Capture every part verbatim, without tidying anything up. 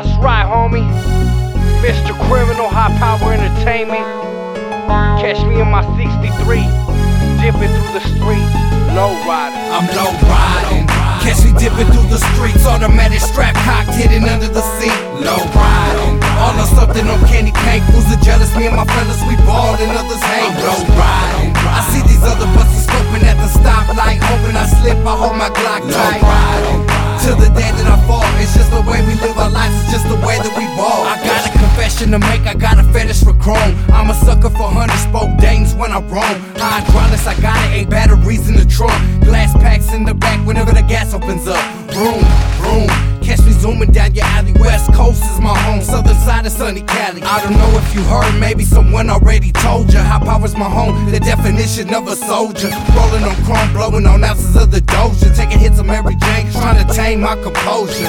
That's right, homie. Mister Criminal, High Power Entertainment. Catch me in my sixty-three, dipping through the streets, low riding. I'm low riding. Catch me dipping through the streets, automatic strap cocked, hidden under the seat. Low riding. All or something on candy paint. Fools are jealous, me and my fellas, we balled and others hate. I'm low riding. I see these other buses scoping at the stoplight, hoping I slip, I hold my Glock tight. Low riding. Till the day that I fall, it's just the way we live our lives, it's just the way that we ball. I got a confession to make, I got a fetish for chrome. I'm a sucker for hundred spoke dames when I roam. Hydraulics, I got it, ain't batteries in the trunk. Glass packs in the back whenever the gas opens up. Vroom, vroom. Catch me zooming down your alley. West Coast is my home, southern side is sunny Cali. I don't know if you heard, maybe someone already told ya. High power's my home, the definition of a soldier. Rolling on chrome, blowing on ounces of the doja. Taking hits of Mary Jane, trying to tame my composure.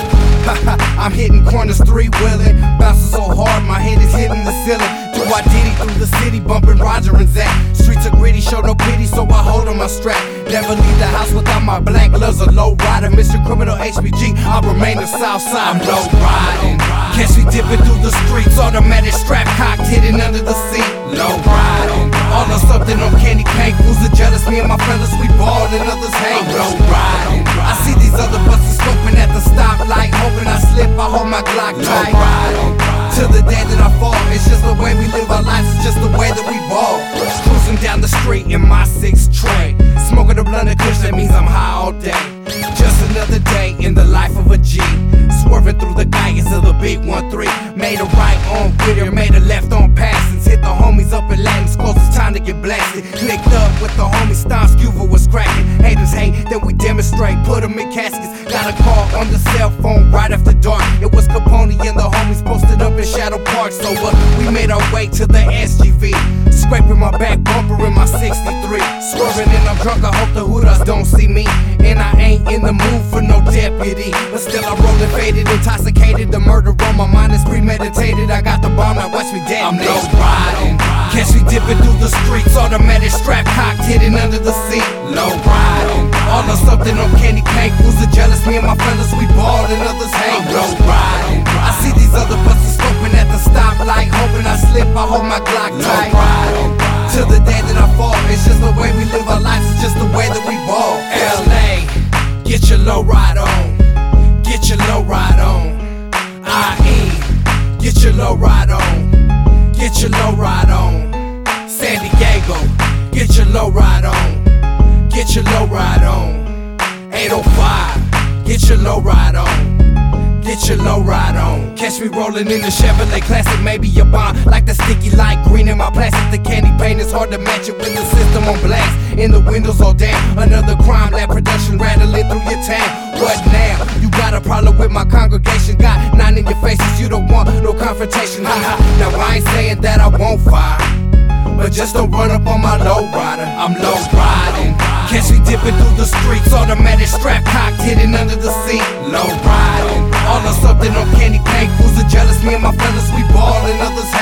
I'm hitting corners, three-wheeling. Bouncing so hard, my head is hitting the ceiling. Do I diddy through the city, bumping Roger and Zach. Streets are gritty, show no pity, so I hold on my strap. Never leave the house without my black gloves, a low rider. Mister Criminal H B G, I remain the south side. I'm low riding. Catch me dipping through the streets, automatic strap cocked, hidden under the seat. Low riding. All or something on candy paint. Fools are jealous, me and my fellas, we balled and others hate. I'm low riding. I see these other buses scoping at the stoplight, hoping I slip, I hold my Glock tight. Low riding. Till the day that I fall, it's just the way we live our lives, it's just the way that we ball. Cruising down the street in my six tray, smoking a blunt of kush, that means I'm high all day. Just another day in the life of a G, swerving through the guidance of the big one three. Made a right on Whittier, made a left on Passings. Hit the homies up in Latins, close it's time to get blasted. Clicked up with the homies, Stomp Scuba was cracking. Haters hate, then we demonstrate, put them in caskets. Got a call on the cell phone right after dark. It was Capone and the homies posted up in Shadow Park. So uh, we made our way to the S G V, scraping my back bumper in my sixty-three. Swerving and I'm drunk, I hope the hooders don't see me. And I ain't in the mood for no deputy, but still I rollin' faded, intoxicated. The murder on my mind is premeditated. I got the bomb, now watch me detonate. I'm low riding. Catch me dipping through the streets, automatic strap cocked, hidden under the seat. Low riding. All or something on candy paint. Fools are jealous, me and my fellas, we balled and others hate. I'm low riding. I see these other buses scoping at the stoplight, hoping I slip, I hold my Glock tight. Low riding. Till the day that I fall, it's just the way we live our lives, it's just the way that we ball. L A, get your low ride on, get your low ride on. I E, get your low ride on, get your low ride on. San Diego, get your low ride on, get your low ride on. eight oh five, get your low ride on, get your low ride on. Catch me rolling in the Chevrolet Classic, maybe a bomb. Like the sticky light green in my plastic. The candy paint is hard to match it with the system on blast. In the windows all damn, another crime lab production rattling through your town. What now? You got a problem with my congregation? Got nine in your faces, you don't want no confrontation. Haha. Now I ain't saying that I won't fire, but just don't run up on my low rider. I'm low riding. Catch me dipping through the streets, automatic strap cocked, hidden under the seat. Low riding. All or something on candy paint. Fools are jealous, me and my fellas, we ball and others